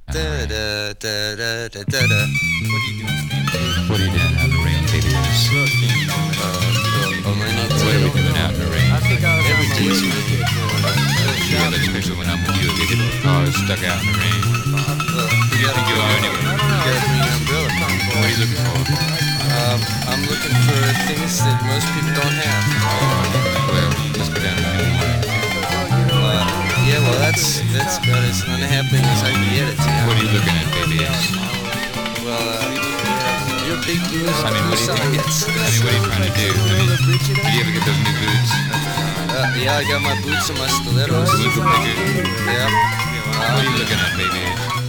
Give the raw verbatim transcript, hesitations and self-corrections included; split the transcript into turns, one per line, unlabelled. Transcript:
Da da da da da da da.
What are you doing, man? What are you doing out in the rain, baby?
Uh, oh, my need
What are we doing out in the rain?
Every day's
Yeah, but especially when I'm with you, they get cars stuck out in the rain.
Well,
Who do you think you are anyway?
you gotta bring an umbrella.
What are you looking for?
Um, I'm looking for things that most people don't have.
Well, let's go down to the morning.
Uh, yeah, well, that's that's about as unhappening as I can get it.
What are you looking at, baby?
Well, uh, you're a big blue,
I mean,
blue
what do you think?
science.
I mean, what are you trying to do? I mean, did you ever get those new boots?
Uh, yeah, I got my boots and my stilettos.
Those look pretty good.
Yeah.
What are you looking at, baby?